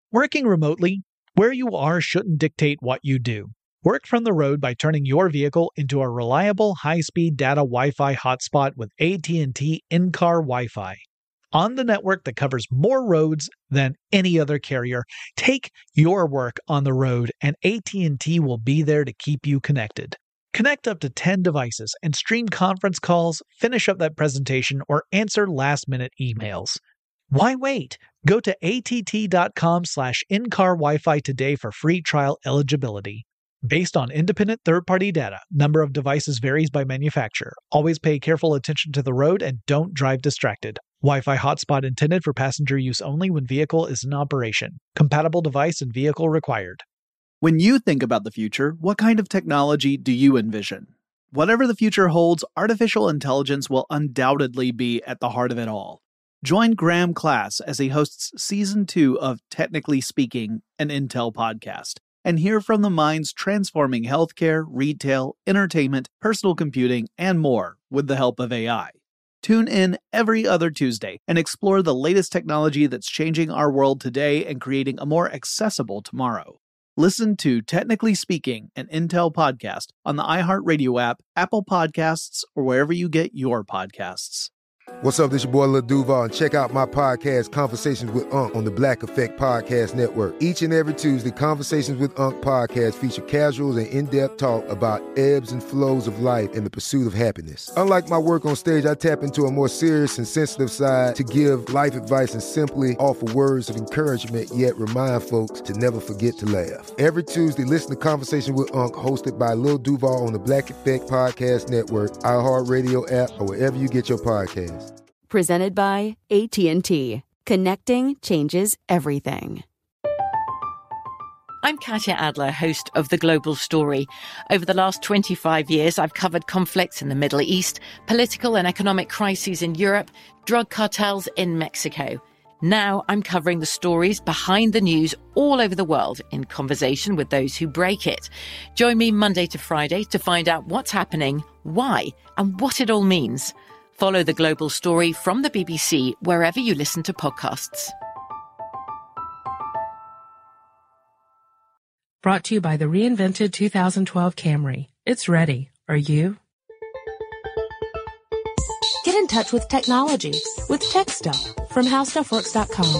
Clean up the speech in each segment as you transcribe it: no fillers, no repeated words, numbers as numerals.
Working remotely, where you are shouldn't dictate what you do. Work from the road by turning your vehicle into a reliable high-speed data Wi-Fi hotspot with AT&T in-car Wi-Fi. On the network that covers more roads than any other carrier, take your work on the road and AT&T will be there to keep you connected. Connect up to 10 devices and stream conference calls, finish up that presentation, or answer last-minute emails. Why wait? Go to att.com/in-car Wi-Fi today for free trial eligibility. Based on independent third-party data, number of devices varies by manufacturer. Always pay careful attention to the road and don't drive distracted. Wi-Fi hotspot intended for passenger use only when vehicle is in operation. Compatible device and vehicle required. When you think about the future, what kind of technology do you envision? Whatever the future holds, artificial intelligence will undoubtedly be at the heart of it all. Join Graham Class as he hosts Season 2 of Technically Speaking, an Intel podcast, and hear from the minds transforming healthcare, retail, entertainment, personal computing, and more with the help of AI. Tune in every other Tuesday and explore the latest technology that's changing our world today and creating a more accessible tomorrow. Listen to Technically Speaking, an Intel podcast on the iHeartRadio app, Apple Podcasts, or wherever you get your podcasts. What's up, this your boy Lil Duval, and check out my podcast, Conversations with Unc, on the Black Effect Podcast Network. Each and every Tuesday, Conversations with Unc podcast feature casuals and in-depth talk about ebbs and flows of life and the pursuit of happiness. Unlike my work on stage, I tap into a more serious and sensitive side to give life advice and simply offer words of encouragement, yet remind folks to never forget to laugh. Every Tuesday, listen to Conversations with Unc, hosted by Lil Duval on the Black Effect Podcast Network, iHeartRadio app, or wherever you get your podcasts. Presented by AT&T. Connecting changes everything. I'm Katya Adler, host of The Global Story. Over the last 25 years, I've covered conflicts in the Middle East, political and economic crises in Europe, drug cartels in Mexico. Now I'm covering the stories behind the news all over the world in conversation with those who break it. Join me Monday to Friday to find out what's happening, why, and what it all means. Follow The Global Story from the BBC wherever you listen to podcasts. Brought to you by the reinvented 2012 Camry. It's ready. Are you? Get in touch with technology with Tech Stuff from HowStuffWorks.com.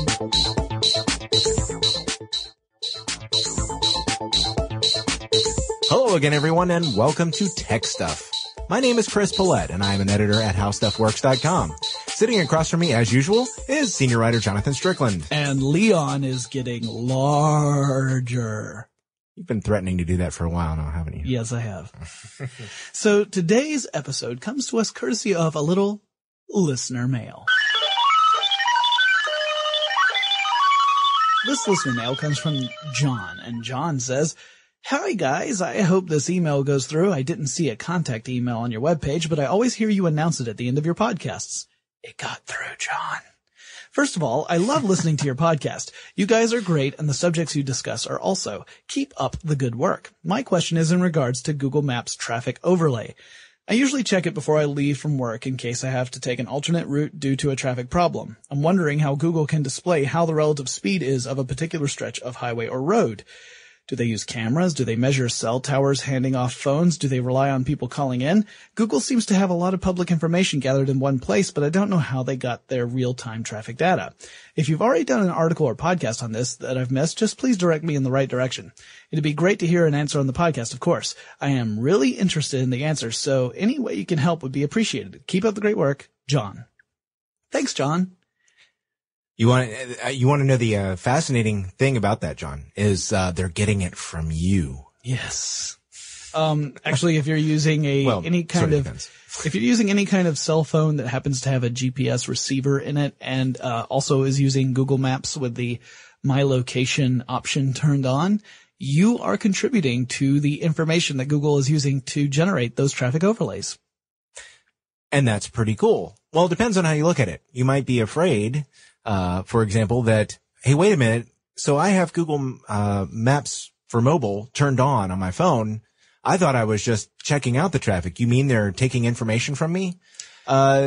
Hello again, everyone, and welcome to Tech Stuff. My name is Chris Paulette, and I am an editor at HowStuffWorks.com. Sitting across from me, as usual, is senior writer Jonathan Strickland. And Leon is getting larger. You've been threatening to do that for a while now, haven't you? Yes, I have. So today's episode comes to us courtesy of a little listener mail. This listener mail comes from John, and John says, "Hi guys, I hope this email goes through. I didn't see a contact email on your webpage, but I always hear you announce it at the end of your podcasts." It got through, John. First of all, I love listening to your podcast. You guys are great, and the subjects you discuss are also. Keep up the good work. My question is in regards to Google Maps traffic overlay. I usually check it before I leave from work in case I have to take an alternate route due to a traffic problem. I'm wondering how Google can display how the relative speed is of a particular stretch of highway or road. Do they use cameras? Do they measure cell towers handing off phones? Do they rely on people calling in? Google seems to have a lot of public information gathered in one place, but I don't know how they got their real-time traffic data. If you've already done an article or podcast on this that I've missed, just please direct me in the right direction. It'd be great to hear an answer on the podcast, of course. I am really interested in the answer, so any way you can help would be appreciated. Keep up the great work, John. Thanks, John. You want to know the fascinating thing about that, John, is they're getting it from you. Yes. Actually, if you're using any kind of cell phone that happens to have a GPS receiver in it and also is using Google Maps with the My Location option turned on, you are contributing to the information that Google is using to generate those traffic overlays. And that's pretty cool. Well, it depends on how you look at it. You might be afraid, for example, that, hey, wait a minute. So I have Google Maps for mobile turned on my phone. I thought I was just checking out the traffic. You mean they're taking information from me?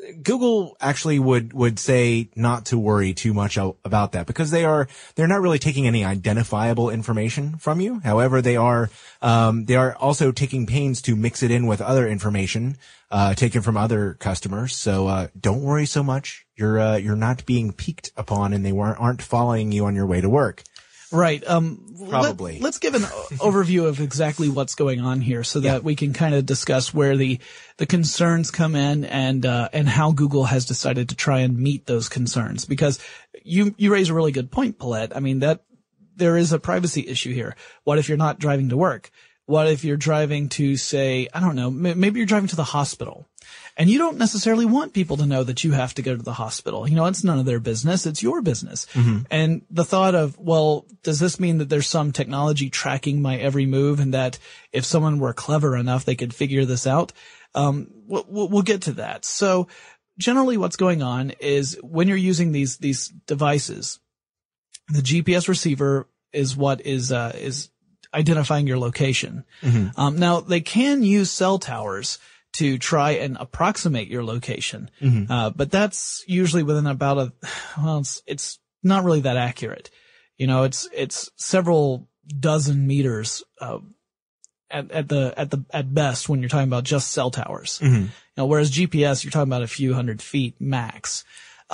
Google actually would say not to worry too much about that because they're not really taking any identifiable information from you. However, they are also taking pains to mix it in with other information, taken from other customers. So, don't worry so much. You're not being peeked upon and they aren't following you on your way to work. Right. Probably. Let's give an overview of exactly what's going on here so that we can kind of discuss where the concerns come in and how Google has decided to try and meet those concerns. Because you raise a really good point, Paulette. I mean, that there is a privacy issue here. What if you're not driving to work? What if you're driving to, say, I don't know, maybe you're driving to the hospital and you don't necessarily want people to know that you have to go to the hospital. You know, it's none of their business. It's your business. Mm-hmm. And the thought of, well, does this mean that there's some technology tracking my every move and that if someone were clever enough, they could figure this out? We'll get to that. So generally what's going on is when you're using these devices, the GPS receiver is what is identifying your location. Mm-hmm. Now they can use cell towers to try and approximate your location. Mm-hmm. But that's usually within about it's not really that accurate. You know, it's several dozen meters, at best when you're talking about just cell towers. Mm-hmm. You know, whereas GPS, you're talking about a few hundred feet max.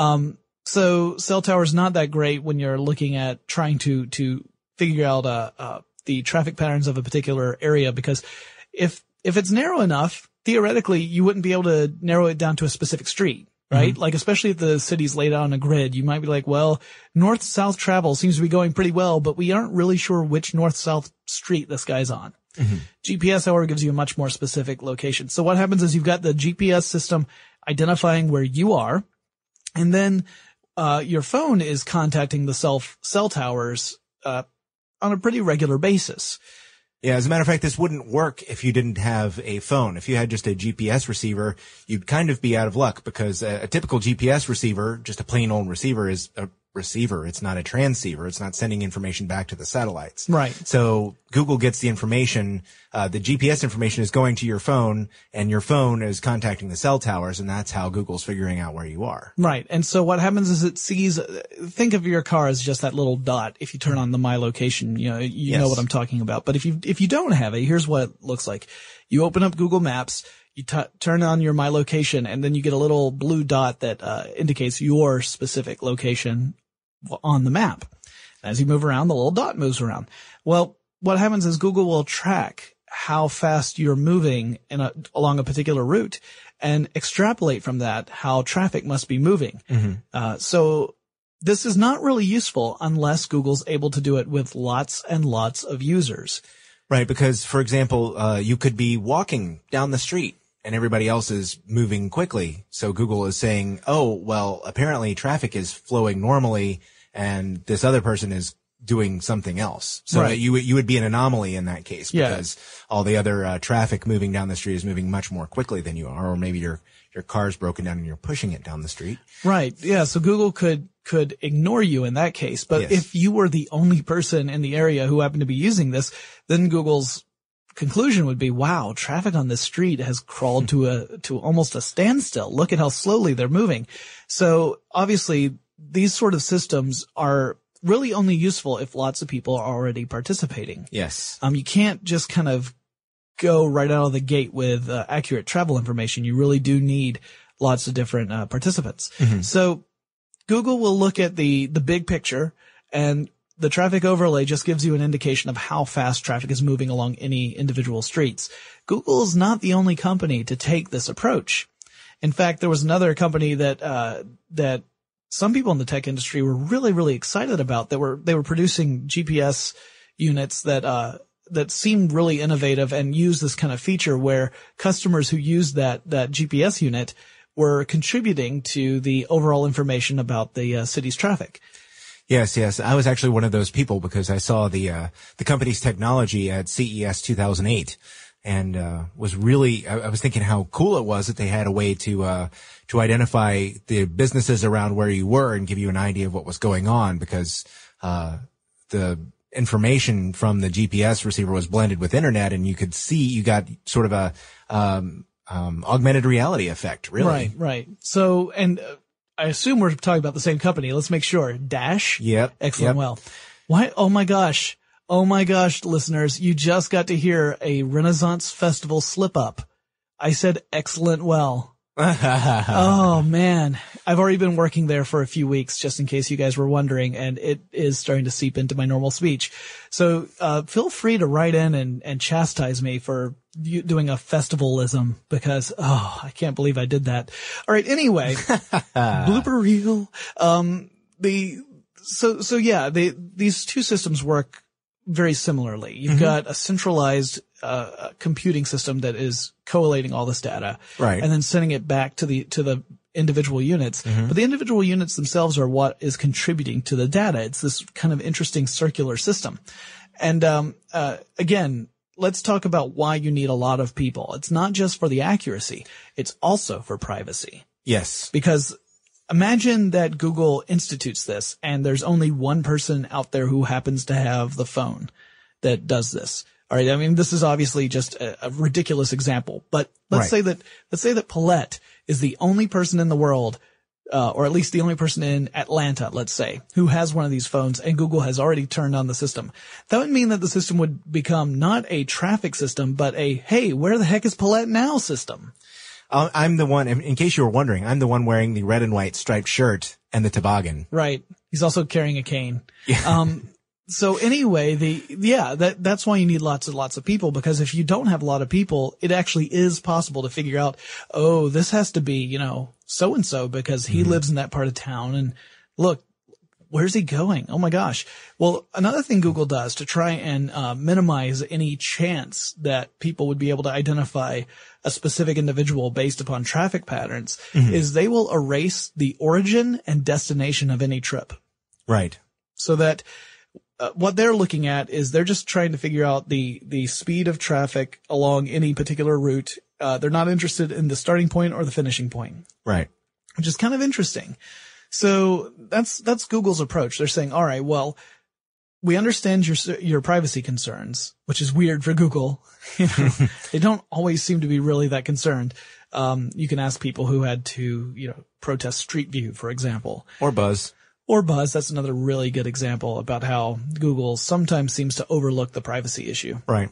So cell towers not that great when you're looking at trying to figure out, the traffic patterns of a particular area, because if it's narrow enough, theoretically, you wouldn't be able to narrow it down to a specific street, right? Mm-hmm. Like, especially if the city's laid out on a grid, you might be like, well, north-south travel seems to be going pretty well, but we aren't really sure which north-south street this guy's on. Mm-hmm. GPS, however, gives you a much more specific location. So what happens is you've got the GPS system identifying where you are, and then your phone is contacting the cell towers on a pretty regular basis. Yeah, as a matter of fact, this wouldn't work if you didn't have a phone. If you had just a GPS receiver, you'd kind of be out of luck because a typical GPS receiver, just a plain old receiver, is a receiver. It's not a transceiver. It's not sending information back to the satellites. Right. So Google gets the information, the GPS information is going to your phone and your phone is contacting the cell towers, and that's how Google's figuring out where you are. Right. And so what happens is it sees, think of your car as just that little dot. If you turn on the My Location, you know what I'm talking about. But if you don't have it, here's what it looks like. You open up Google Maps, you turn on your My Location, and then you get a little blue dot that indicates your specific location on the map. As you move around, the little dot moves around. Well, what happens is Google will track how fast you're moving along a particular route and extrapolate from that how traffic must be moving. Mm-hmm. So this is not really useful unless Google's able to do it with lots and lots of users. Right, because, for example, you could be walking down the street and everybody else is moving quickly. So Google is saying, oh, well, apparently traffic is flowing normally and this other person is doing something else. So right. you would be an anomaly in that case because all the other traffic moving down the street is moving much more quickly than you are, or maybe your car's broken down and you're pushing it down the street. Right. Yeah. So Google could ignore you in that case. But yes. If you were the only person in the area who happened to be using this, then Google's conclusion would be, wow, traffic on this street has crawled to almost a standstill. Look at how slowly they're moving. So obviously these sort of systems are really only useful if lots of people are already participating. Yes. You can't just kind of go right out of the gate with accurate travel information. You really do need lots of different participants. Mm-hmm. So Google will look at the big picture, and the traffic overlay just gives you an indication of how fast traffic is moving along any individual streets. Google is not the only company to take this approach. In fact, there was another company that some people in the tech industry were really, really excited about. They were producing GPS units that seemed really innovative and used this kind of feature where customers who used that GPS unit were contributing to the overall information about the city's traffic. Yes. I was actually one of those people because I saw the company's technology at CES 2008 and was really, I was thinking how cool it was that they had a way to identify the businesses around where you were and give you an idea of what was going on because the information from the GPS receiver was blended with internet, and you could see, you got sort of a augmented reality effect, really. Right. So, and I assume we're talking about the same company. Let's make sure. Dash. Yep. Excellent. Yep. Well, why? Oh my gosh, listeners, you just got to hear a Renaissance Festival slip up. I said excellent. Well. Oh man, I've already been working there for a few weeks, just in case you guys were wondering, and it is starting to seep into my normal speech. So, feel free to write in and chastise me for doing a festivalism, because, I can't believe I did that. All right. Anyway, blooper reel. These two systems work very similarly. You've got a centralized computing system that is collating all this data, right, and then sending it back to the individual units. But the individual units themselves are what is contributing to the data. It's this kind of interesting circular system. And again, let's talk about why you need a lot of people. It's not just for the accuracy; it's also for privacy. Yes, because imagine that Google institutes this, and there's only one person out there who happens to have the phone that does this. All right. I mean, this is obviously just a ridiculous example, but let's say that Paulette is the only person in the world, or at least the only person in Atlanta, let's say, who has one of these phones, and Google has already turned on the system. That would mean that the system would become not a traffic system, but a, hey, where the heck is Paulette now system? I'm the one, in case you were wondering, I'm the one wearing the red and white striped shirt and the toboggan. Right. He's also carrying a cane. Yeah. So anyway, that's why you need lots and lots of people, because if you don't have a lot of people, it actually is possible to figure out, oh, this has to be, so-and-so because he lives in that part of town. And look, where's he going? Oh my gosh. Well, another thing Google does to try and minimize any chance that people would be able to identify a specific individual based upon traffic patterns is they will erase the origin and destination of any trip. Right. So that what they're looking at is they're just trying to figure out the speed of traffic along any particular route. They're not interested in the starting point or the finishing point. Right. Which is kind of interesting. So that's Google's approach. They're saying, all right, well, we understand your privacy concerns, which is weird for Google. They don't always seem to be really that concerned. You can ask people who had to, protest Street View, for example. Or Buzz. That's another really good example about how Google sometimes seems to overlook the privacy issue. Right.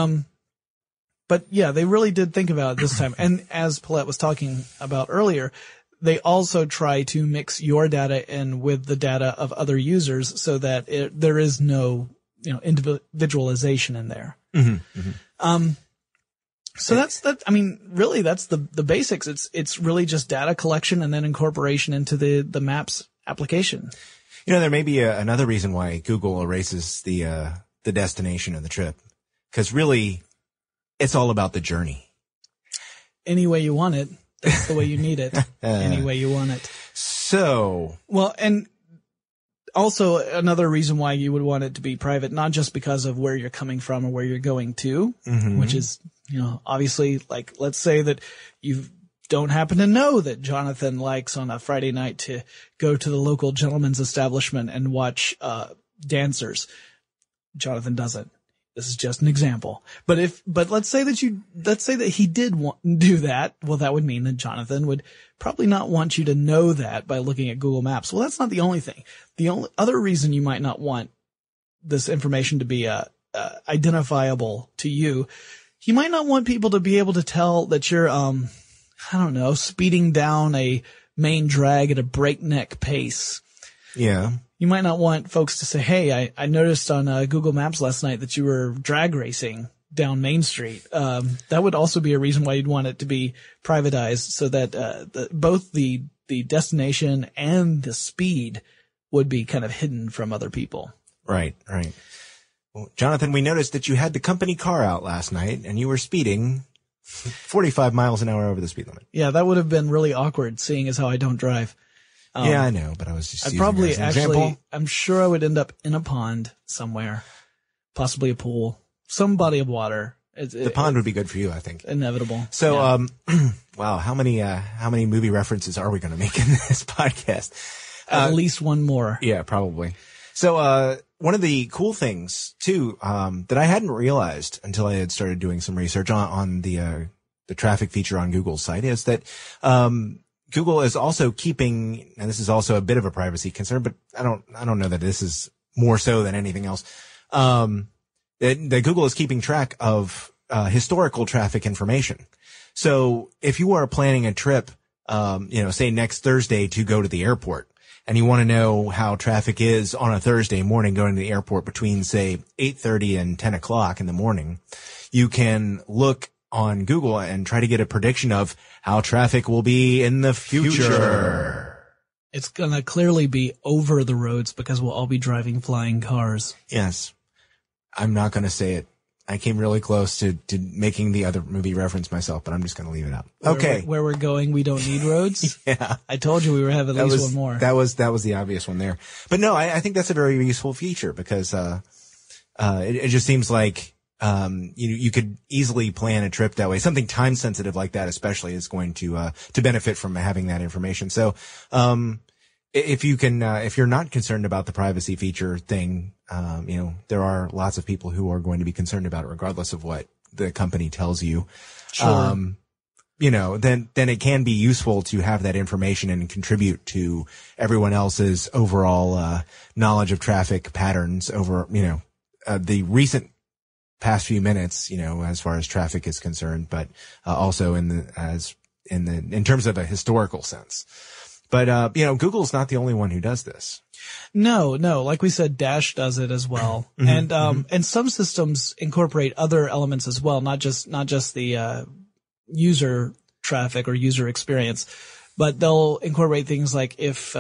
But yeah, they really did think about it this time. And as Paulette was talking about earlier, they also try to mix your data in with the data of other users so that there is no, individualization in there. So that's that. I mean, really, that's the basics. It's really just data collection and then incorporation into the Maps application. There may be another reason why Google erases the destination of the trip, because really, it's all about the journey. Any way you want it, that's the way you need it. Any way you want it. So, well, and also another reason why you would want it to be private, not just because of where you're coming from or where you're going to, which is, obviously, like, let's say that you don't happen to know that Jonathan likes on a Friday night to go to the local gentleman's establishment and watch dancers. Jonathan doesn't. This is just an example. But let's say that he did do that. Well, that would mean that Jonathan would probably not want you to know that by looking at Google Maps. Well, that's not the only thing. The only other reason you might not want this information to be identifiable to you, you might not want people to be able to tell that you're speeding down a main drag at a breakneck pace. Yeah. You might not want folks to say, hey, I noticed on Google Maps last night that you were drag racing down Main Street. That would also be a reason why you'd want it to be privatized so that both the destination and the speed would be kind of hidden from other people. Right. Well, Jonathan, we noticed that you had the company car out last night and you were speeding 45 miles an hour over the speed limit. Yeah, that would have been really awkward, seeing as how I don't drive. Yeah, I know, but I was just I'd using probably it as an example. I'm sure I would end up in a pond somewhere, possibly a pool, some body of water. The pond would be good for you, I think. Inevitable. So, wow, how many movie references are we going to make in this podcast? At least one more. Yeah, probably. So, one of the cool things too, that I hadn't realized until I had started doing some research on the the traffic feature on Google's site is that, Google is also keeping, and this is also a bit of a privacy concern, but I don't know that this is more so than anything else. That Google is keeping track of, historical traffic information. So if you are planning a trip, say next Thursday to go to the airport, and you want to know how traffic is on a Thursday morning going to the airport between, say, 8:30 and 10 o'clock in the morning, you can look on Google and try to get a prediction of how traffic will be in the future. It's going to clearly be over the roads because we'll all be driving flying cars. Yes. I'm not going to say it. I came really close to making the other movie reference myself, but I'm just going to leave it out. Okay. Where we're going, we don't need roads. Yeah. I told you we were having at least one more. That was the obvious one there. But no, I think that's a very useful feature because, it just seems like, you could easily plan a trip that way. Something time sensitive like that, especially, is going to benefit from having that information. So, if you're not concerned about the privacy feature thing, there are lots of people who are going to be concerned about it regardless of what the company tells you. Sure. Then it can be useful to have that information and contribute to everyone else's overall, knowledge of traffic patterns over, the recent past few minutes, as far as traffic is concerned, but, also in terms of a historical sense. But, Google's not the only one who does this. No. Like we said, Dash does it as well. Mm-hmm. And some systems incorporate other elements as well, not just the, user traffic or user experience, but they'll incorporate things like if,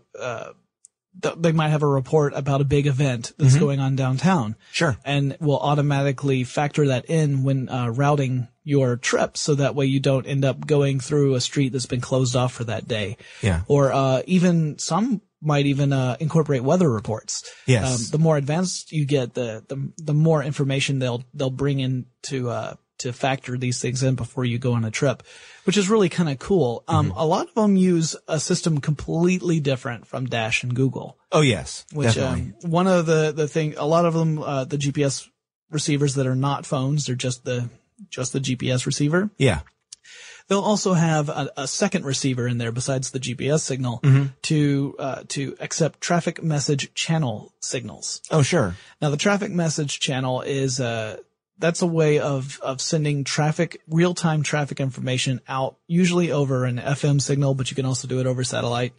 they might have a report about a big event that's going on downtown. Sure. And will automatically factor that in when, routing your trip. So that way you don't end up going through a street that's been closed off for that day. Yeah. Or, even some might even, incorporate weather reports. Yes. The more advanced you get, the more information they'll bring in to factor these things in before you go on a trip, which is really kind of cool. A lot of them use a system completely different from Dash and Google. Oh, yes. Which, definitely. One of the thing, a lot of them, the GPS receivers that are not phones, they're just the GPS receiver. Yeah. They'll also have a second receiver in there besides the GPS signal to accept traffic message channel signals. Oh, sure. Now the traffic message channel is, that's a way of sending real-time traffic information out, usually over an FM signal, but you can also do it over satellite.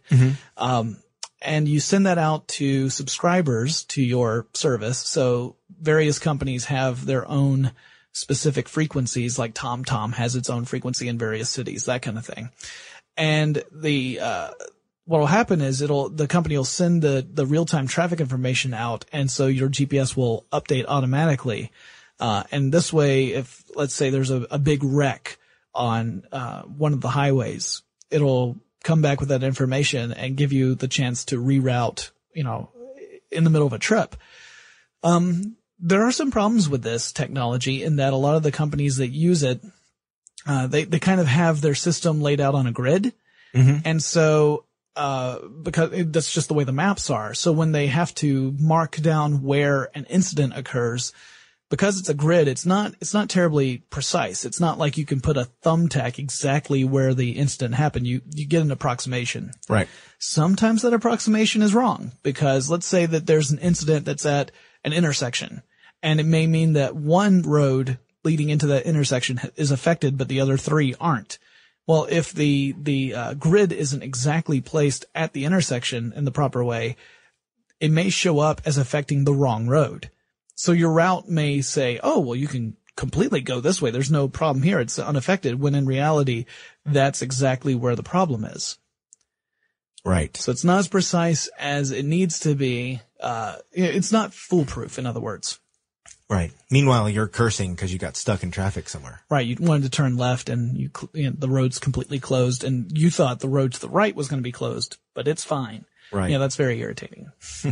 And you send that out to subscribers to your service. So various companies have their own specific frequencies, like TomTom has its own frequency in various cities, that kind of thing. And what will happen is the company will send the real-time traffic information out, and so your GPS will update automatically. And this way, if let's say there's a big wreck on one of the highways, it'll come back with that information and give you the chance to reroute, in the middle of a trip. There are some problems with this technology in that a lot of the companies that use it, they kind of have their system laid out on a grid. And so, because that's just the way the maps are. So when they have to mark down where an incident occurs, because it's a grid, it's not terribly precise. It's not like you can put a thumbtack exactly where the incident happened. You get an approximation. Right. Sometimes that approximation is wrong because let's say that there's an incident that's at an intersection, and it may mean that one road leading into that intersection is affected, but the other three aren't. Well, if the grid isn't exactly placed at the intersection in the proper way, it may show up as affecting the wrong road. So your route may say, oh, well, you can completely go this way. There's no problem here. It's unaffected, when in reality, that's exactly where the problem is. Right. So it's not as precise as it needs to be. It's not foolproof, in other words. Right. Meanwhile, you're cursing because you got stuck in traffic somewhere. Right. You wanted to turn left and the road's completely closed, and you thought the road to the right was going to be closed, but it's fine. Right. Yeah, that's very irritating.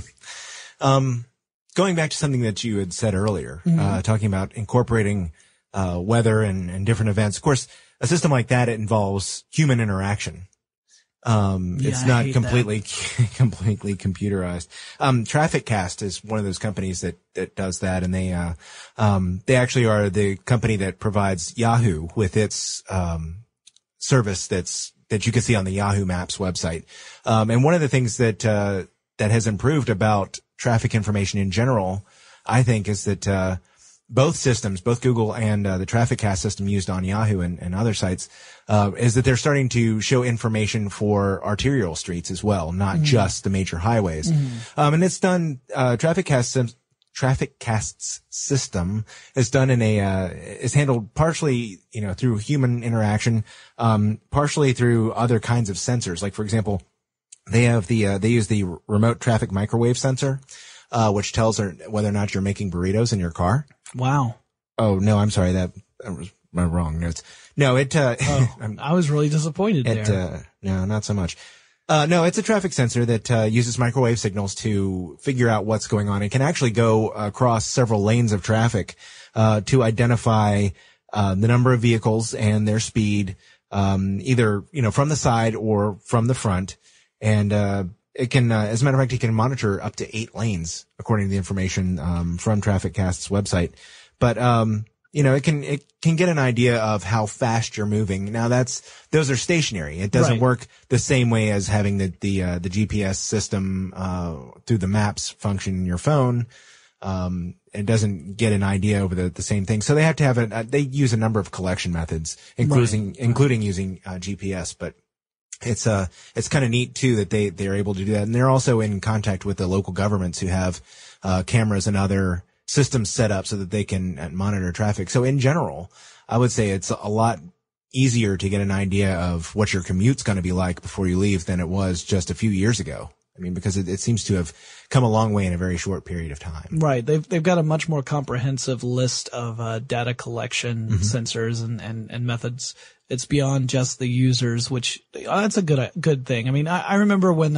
Going back to something that you had said earlier, talking about incorporating weather and different events. Of course, a system like that, it involves human interaction. It's not completely computerized. TrafficCast is one of those companies that does that. And they actually are the company that provides Yahoo with its, service that you can see on the Yahoo Maps website. And one of the things that has improved about traffic information in general, I think, is that, both systems, both Google and the TrafficCast system used on Yahoo and other sites, is that they're starting to show information for arterial streets as well, not just the major highways. And it's done, TrafficCast's system is done is handled partially, through human interaction, partially through other kinds of sensors. Like, for example, they use the remote traffic microwave sensor, which tells whether or not you're making burritos in your car. Wow. Oh, no, I'm sorry. That was my wrong notes. No, I was really disappointed there. No, not so much. No, it's a traffic sensor that uses microwave signals to figure out what's going on. It can actually go across several lanes of traffic to identify the number of vehicles and their speed, either from the side or from the front. And it can, as a matter of fact, it can monitor up to 8 lanes, according to the information from TrafficCast's website. But it can get an idea of how fast you're moving. Now those are stationary. It doesn't work the same way as having the GPS system through the maps function in your phone. It doesn't get an idea over the same thing. So they have to have they use a number of collection methods, including using GPS, but it's kind of neat too that they're able to do that. And they're also in contact with the local governments who have cameras and other systems set up so that they can monitor traffic. So in general, I would say it's a lot easier to get an idea of what your commute's going to be like before you leave than it was just a few years ago. I mean, because it seems to have come a long way in a very short period of time. Right. They've got a much more comprehensive list of data collection sensors and methods. It's beyond just the users, which that's a good thing. I mean, I remember when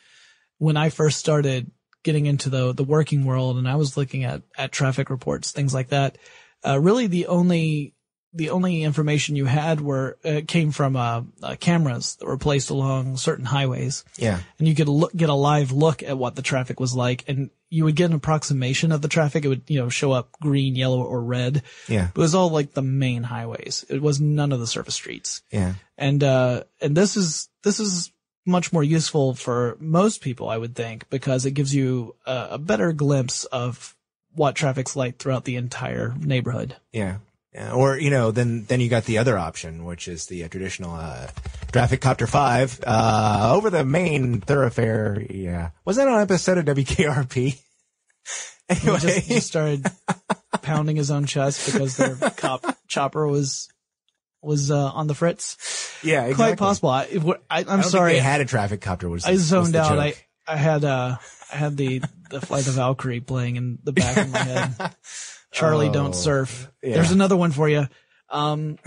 I first started getting into the working world and I was looking at traffic reports, things like that. Really the only information you had came from cameras that were placed along certain highways. Yeah. And you could get a live look at what the traffic was like, and you would get an approximation of the traffic. It would, show up green, yellow, or red. Yeah. It was all like the main highways. It was none of the surface streets. Yeah. And this is much more useful for most people, I would think, because it gives you a better glimpse of what traffic's like throughout the entire neighborhood. Yeah. Yeah. Or, then you got the other option, which is the traditional, TrafficCopter 5, over the main thoroughfare. Yeah. Was that an episode of WKRP? Anyway. He just started pounding his own chest because their chopper was on the fritz. Yeah, exactly. Quite possible. I'm sorry. They had a TrafficCopter. I zoned out. I had the Flight of Valkyrie playing in the back of my head. Charlie, don't surf. Yeah. There's another one for you. But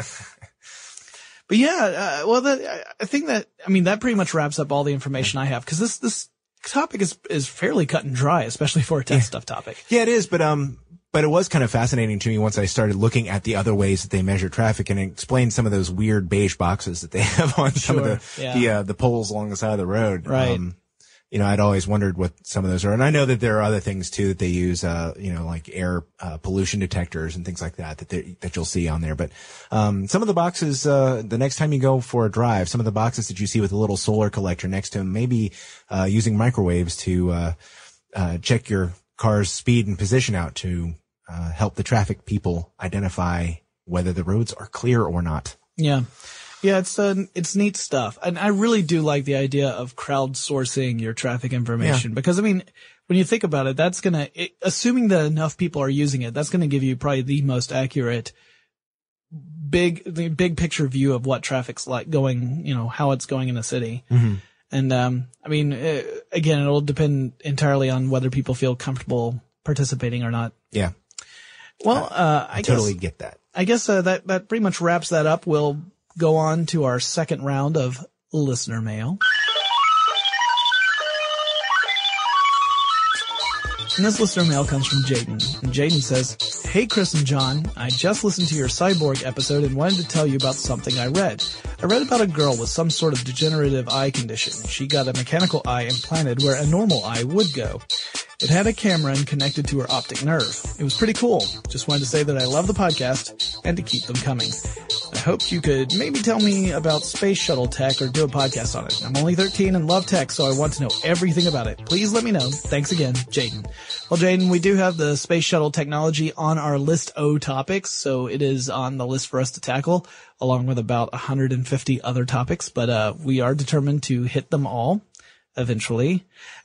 yeah, I think that pretty much wraps up all the information I have, because this topic is fairly cut and dry, especially for a tech stuff topic. Yeah, it is. But it was kind of fascinating to me once I started looking at the other ways that they measure traffic and explain some of those weird beige boxes that they have on some of the poles along the side of the road. Right. I'd always wondered what some of those are. And I know that there are other things too that they use, like air, pollution detectors and things like that you'll see on there. But, some of the boxes, the next time you go for a drive, some of the boxes that you see with a little solar collector next to them, maybe, using microwaves to, check your car's speed and position out to, help the traffic people identify whether the roads are clear or not. Yeah. Yeah, it's neat stuff. And I really do like the idea of crowdsourcing your traffic information, because I mean, when you think about it, assuming that enough people are using it, that's going to give you probably the most accurate big picture view of what traffic's like going, how it's going in a city. Mm-hmm. And, again, it'll depend entirely on whether people feel comfortable participating or not. Yeah. Well, I totally get that. I guess, that pretty much wraps that up. We'll go on to our second round of listener mail. And this listener mail comes from Jaden. And Jaden says, "Hey Chris and John, I just listened to your Cyborg episode and wanted to tell you about something I read. I read about a girl with some sort of degenerative eye condition. She got a mechanical eye implanted where a normal eye would go. It had a camera and connected to her optic nerve. It was pretty cool. Just wanted to say that I love the podcast and to keep them coming. I hoped you could maybe tell me about space shuttle tech or do a podcast on it. I'm only 13 and love tech, so I want to know everything about it. Please let me know. Thanks again, Jaden." Well, Jaden, we do have the space shuttle technology on our list O topics, so it is on the list for us to tackle, along with about 150 other topics, but we are determined to hit them all eventually.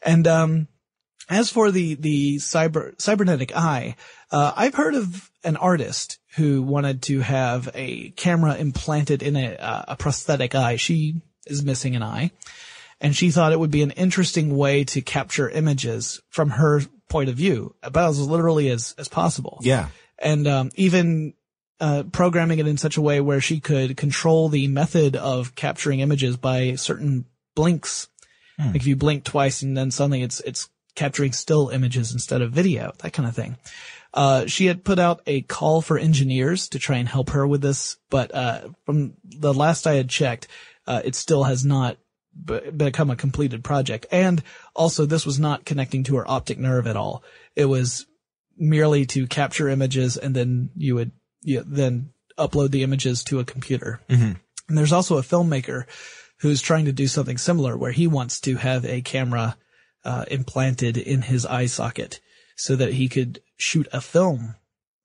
And as for the cybernetic eye, I've heard of an artist who wanted to have a camera implanted in a prosthetic eye. She is missing an eye, and she thought it would be an interesting way to capture images from her point of view, about as literally as possible. Yeah. And even programming it in such a way where she could control the method of capturing images by certain blinks. Like if you blink twice and then suddenly it's capturing still images instead of video, that kind of thing. She had put out a call for engineers to try and help her with this, but from the last I had checked, it still has not become a completed project. And also, this was not connecting to her optic nerve at all. It was merely to capture images, and then you would then upload the images to a computer. Mm-hmm. And there's also a filmmaker who's trying to do something similar, where he wants to have a camera implanted in his eye socket so that he could shoot a film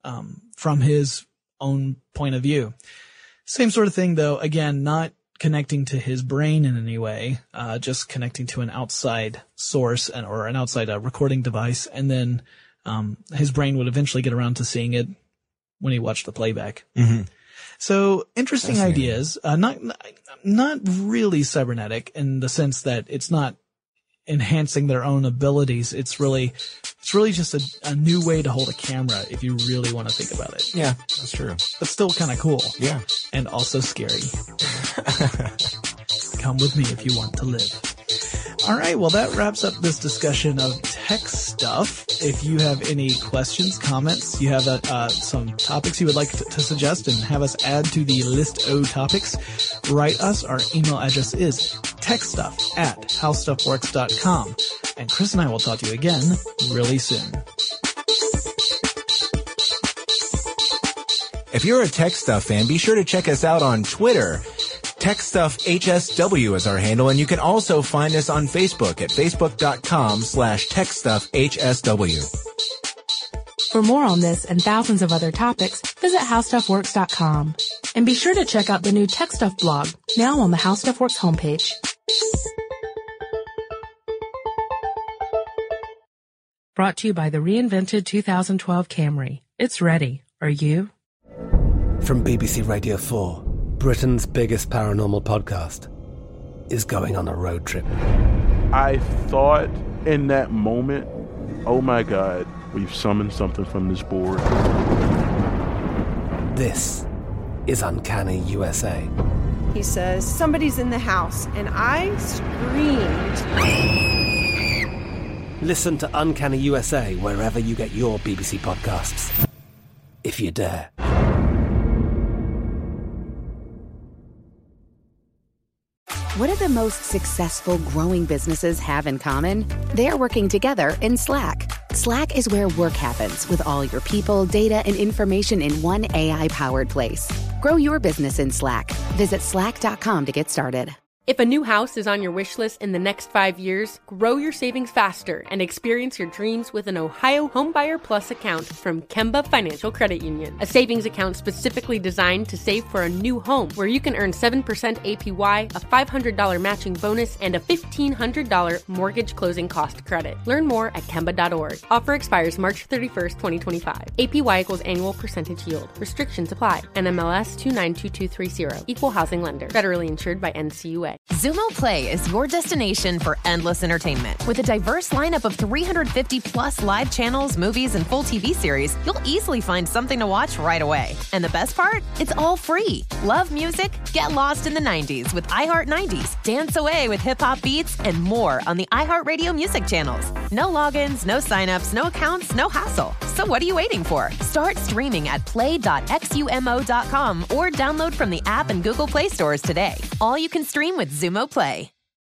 from his own point of view. Same sort of thing, though, again, not connecting to his brain in any way, just connecting to an outside source or an outside recording device, and then his brain would eventually get around to seeing it when he watched the playback. Mm-hmm. So interesting ideas, not really cybernetic in the sense that it's not enhancing their own abilities. It's really just a new way to hold a camera if you really want to think about it. Yeah, that's true. But still kind of cool. Yeah. And also scary. Come with me if you want to live. All right, well, that wraps up this discussion of tech stuff. If you have any questions, comments, you have some topics you would like to suggest and have us add to the list O topics, write us. Our email address is techstuff@howstuffworks.com. And Chris and I will talk to you again really soon. If you're a Tech Stuff fan, be sure to check us out on Twitter. TechStuffHSW is our handle, and you can also find us on Facebook at facebook.com/TechStuffHSW. For more on this and thousands of other topics, visit HowStuffWorks.com. And be sure to check out the new Tech Stuff blog, now on the How Stuff Works homepage. Brought to you by the reinvented 2012 Camry. It's ready. Are you? From BBC Radio 4, Britain's biggest paranormal podcast is going on a road trip. I thought in that moment, oh my God, we've summoned something from this board. This is Uncanny USA. He says, somebody's in the house, and I screamed. Listen to Uncanny USA wherever you get your BBC podcasts, if you dare. What do the most successful growing businesses have in common? They're working together in Slack. Slack is where work happens, with all your people, data, and information in one AI-powered place. Grow your business in Slack. Visit slack.com to get started. If a new house is on your wish list in the next 5 years, grow your savings faster and experience your dreams with an Ohio Homebuyer Plus account from Kemba Financial Credit Union. A savings account specifically designed to save for a new home, where you can earn 7% APY, a $500 matching bonus, and a $1,500 mortgage closing cost credit. Learn more at Kemba.org. Offer expires March 31st, 2025. APY equals annual percentage yield. Restrictions apply. NMLS 292230. Equal housing lender. Federally insured by NCUA. Xumo Play is your destination for endless entertainment. With a diverse lineup of 350 plus live channels, movies, and full TV series, you'll easily find something to watch right away. And the best part? It's all free. Love music? Get lost in the 90s with iHeart 90s, dance away with hip-hop beats, and more on the iHeartRadio music channels. No logins, no signups, no accounts, no hassle. So what are you waiting for? Start streaming at play.xumo.com or download from the app and Google Play stores today. All you can stream with Xumo Play.